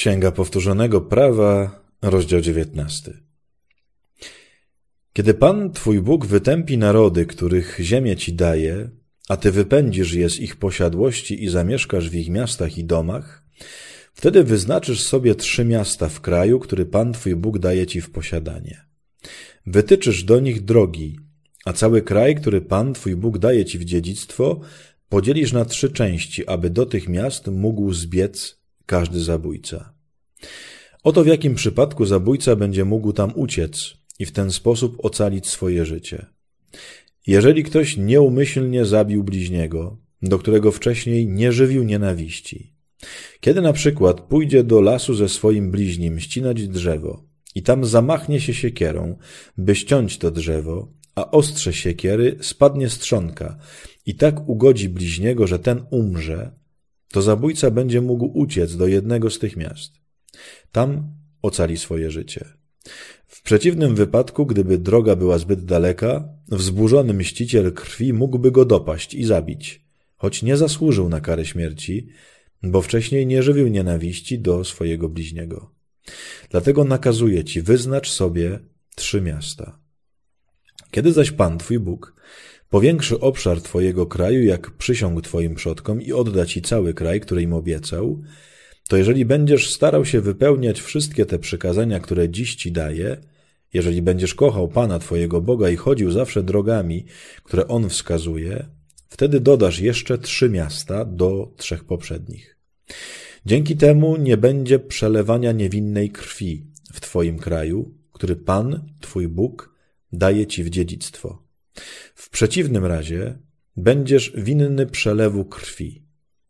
Księga Powtórzonego Prawa, rozdział 19. Kiedy Pan, Twój Bóg, wytępi narody, których ziemię Ci daje, a Ty wypędzisz je z ich posiadłości i zamieszkasz w ich miastach i domach, wtedy wyznaczysz sobie 3 miasta w kraju, który Pan, Twój Bóg, daje Ci w posiadanie. Wytyczysz do nich drogi, a cały kraj, który Pan, Twój Bóg, daje Ci w dziedzictwo, podzielisz na 3 części, aby do tych miast mógł zbiec każdy zabójca. Oto w jakim przypadku zabójca będzie mógł tam uciec i w ten sposób ocalić swoje życie. Jeżeli ktoś nieumyślnie zabił bliźniego, do którego wcześniej nie żywił nienawiści, kiedy na przykład pójdzie do lasu ze swoim bliźnim ścinać drzewo i tam zamachnie się siekierą, by ściąć to drzewo, a ostrze siekiery spadnie z trzonka i tak ugodzi bliźniego, że ten umrze, to zabójca będzie mógł uciec do jednego z tych miast. Tam ocali swoje życie. W przeciwnym wypadku, gdyby droga była zbyt daleka, wzburzony mściciel krwi mógłby go dopaść i zabić, choć nie zasłużył na karę śmierci, bo wcześniej nie żywił nienawiści do swojego bliźniego. Dlatego nakazuję Ci, wyznacz sobie 3 miasta. Kiedy zaś Pan, Twój Bóg, powiększy obszar Twojego kraju, jak przysiągł Twoim przodkom i odda Ci cały kraj, który im obiecał, to jeżeli będziesz starał się wypełniać wszystkie te przykazania, które dziś Ci daję, jeżeli będziesz kochał Pana Twojego Boga i chodził zawsze drogami, które On wskazuje, wtedy dodasz jeszcze 3 miasta do 3 poprzednich. Dzięki temu nie będzie przelewania niewinnej krwi w Twoim kraju, który Pan, Twój Bóg, daje Ci w dziedzictwo. W przeciwnym razie będziesz winny przelewu krwi.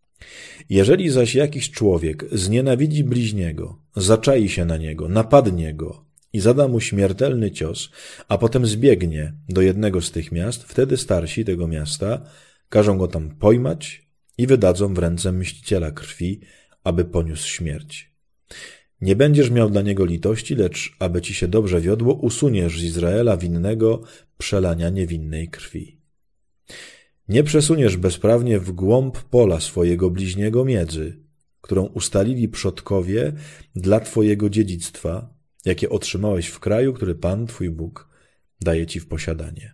Jeżeli zaś jakiś człowiek znienawidzi bliźniego, zaczai się na niego, napadnie go i zada mu śmiertelny cios, a potem zbiegnie do jednego z tych miast, wtedy starsi tego miasta każą go tam pojmać i wydadzą w ręce mściciela krwi, aby poniósł śmierć. Nie będziesz miał dla niego litości, lecz aby ci się dobrze wiodło, usuniesz z Izraela winnego przelania niewinnej krwi. Nie przesuniesz bezprawnie w głąb pola swojego bliźniego miedzy, którą ustalili przodkowie dla Twojego dziedzictwa, jakie otrzymałeś w kraju, który Pan, Twój Bóg, daje Ci w posiadanie.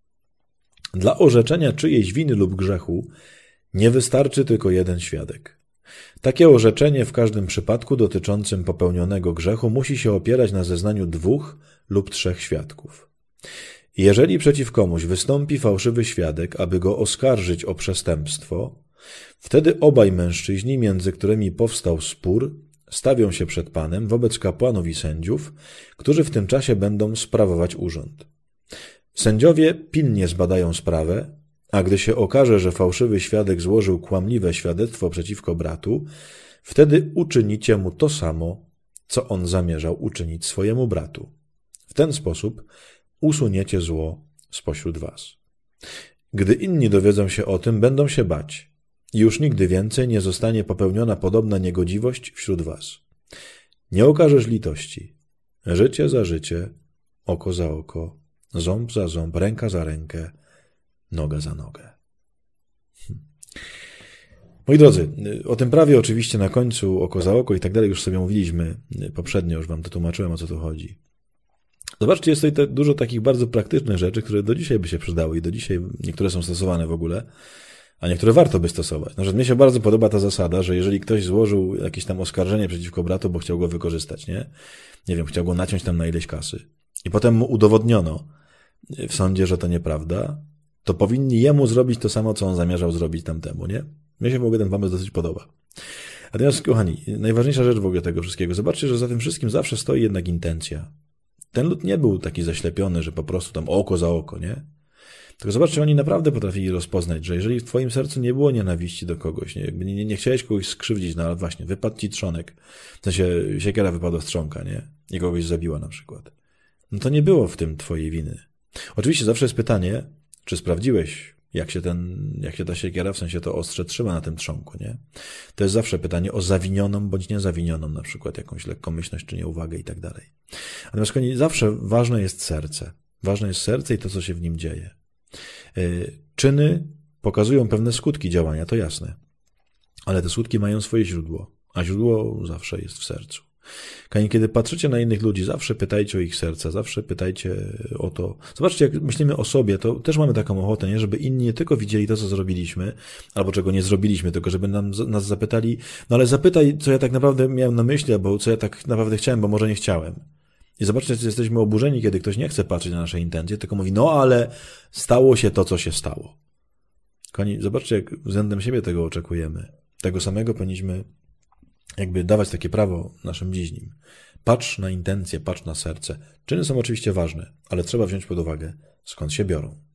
Dla orzeczenia czyjejś winy lub grzechu nie wystarczy tylko 1 świadek. Takie orzeczenie w każdym przypadku dotyczącym popełnionego grzechu musi się opierać na zeznaniu 2 lub 3 świadków. Jeżeli przeciw komuś wystąpi fałszywy świadek, aby go oskarżyć o przestępstwo, wtedy obaj mężczyźni, między którymi powstał spór, stawią się przed Panem wobec kapłanów i sędziów, którzy w tym czasie będą sprawować urząd. Sędziowie pilnie zbadają sprawę, a gdy się okaże, że fałszywy świadek złożył kłamliwe świadectwo przeciwko bratu, wtedy uczynicie mu to samo, co on zamierzał uczynić swojemu bratu. W ten sposób usuniecie zło spośród was. Gdy inni dowiedzą się o tym, będą się bać i już nigdy więcej nie zostanie popełniona podobna niegodziwość wśród was. Nie okażesz litości. Życie za życie, oko za oko, ząb za ząb, ręka za rękę, noga za nogę. Moi drodzy, o tym prawie oczywiście na końcu oko za oko i tak dalej już sobie mówiliśmy poprzednio, już wam to tłumaczyłem, o co tu chodzi. Zobaczcie, jest tutaj dużo takich bardzo praktycznych rzeczy, które do dzisiaj by się przydały i do dzisiaj niektóre są stosowane w ogóle, a niektóre warto by stosować. Na przykład mnie się bardzo podoba ta zasada, że jeżeli ktoś złożył jakieś tam oskarżenie przeciwko bratu, bo chciał go wykorzystać, nie wiem, chciał go naciąć tam na ileś kasy i potem mu udowodniono w sądzie, że to nieprawda, to powinni jemu zrobić to samo, co on zamierzał zrobić tamtemu, nie? Mnie się w ogóle ten pomysł dosyć podoba. Natomiast, kochani, najważniejsza rzecz w ogóle tego wszystkiego. Zobaczcie, że za tym wszystkim zawsze stoi jednak intencja. Ten lud nie był taki zaślepiony, że po prostu tam oko za oko, nie? Tylko zobaczcie, oni naprawdę potrafili rozpoznać, że jeżeli w twoim sercu nie było nienawiści do kogoś, nie chciałeś kogoś skrzywdzić, no ale właśnie, wypadł ci trzonek, w sensie siekiera wypadła z trzonka, nie? I kogoś zabiła na przykład. No to nie było w tym twojej winy. Oczywiście zawsze jest pytanie, czy sprawdziłeś, jak się ta siekiera, w sensie to ostrze trzyma na tym trzonku, nie? To jest zawsze pytanie o zawinioną bądź niezawinioną na przykład jakąś lekkomyślność czy nieuwagę i tak dalej. Natomiast zawsze ważne jest serce. Ważne jest serce i to, co się w nim dzieje. Czyny pokazują pewne skutki działania, to jasne. Ale te skutki mają swoje źródło. a źródło zawsze jest w sercu. Kochani, kiedy patrzycie na innych ludzi, zawsze pytajcie o ich serca, zawsze pytajcie o to. Zobaczcie, jak myślimy o sobie, to też mamy taką ochotę, nie? Żeby inni nie tylko widzieli to, co zrobiliśmy, albo czego nie zrobiliśmy, tylko żeby nas zapytali, no ale zapytaj, co ja tak naprawdę miałem na myśli, albo co ja tak naprawdę chciałem, bo może nie chciałem. I zobaczcie, że jesteśmy oburzeni, kiedy ktoś nie chce patrzeć na nasze intencje, tylko mówi, no ale stało się to, co się stało. Kochani, zobaczcie, jak względem siebie tego oczekujemy. Tego samego powinniśmy jakby dawać takie prawo naszym bliźnim. Patrz na intencje, patrz na serce. Czyny są oczywiście ważne, ale trzeba wziąć pod uwagę, skąd się biorą.